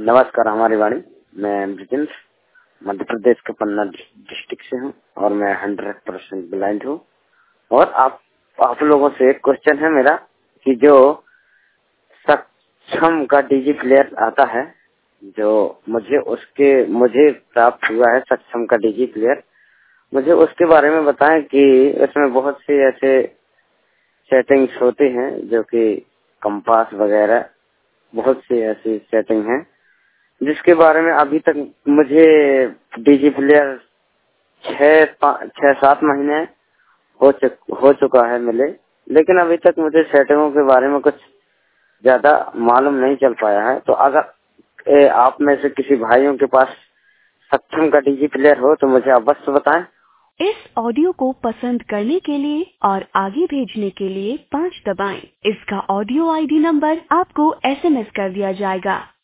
नमस्कार हमारी वाणी। मैं ब्रिजेंद्र मध्य प्रदेश के पन्ना डिस्ट्रिक्ट से हूँ और मैं 100% ब्लाइंड हूँ। और आप लोगों से एक क्वेश्चन है मेरा कि जो सक्षम का डीजी प्लेयर आता है, जो मुझे प्राप्त हुआ है सक्षम का डीजी प्लेयर, मुझे उसके बारे में बताएं कि इसमें बहुत से ऐसे सेटिंग्स होते हैं जो कि कंपास वगैरह बहुत सी ऐसी सेटिंग है जिसके बारे में अभी तक मुझे डीजी प्लेयर 6-7 महीने हो चुका है मिले, लेकिन अभी तक मुझे सेटिंगों के बारे में कुछ ज्यादा मालूम नहीं चल पाया है। तो अगर आप में से किसी भाइयों के पास सक्षम का डीजी प्लेयर हो तो मुझे अवश्य बताएं। इस ऑडियो को पसंद करने के लिए और आगे भेजने के लिए 5 दबाएं। इसका ऑडियो आईडी नंबर आपको SMS कर दिया जाएगा।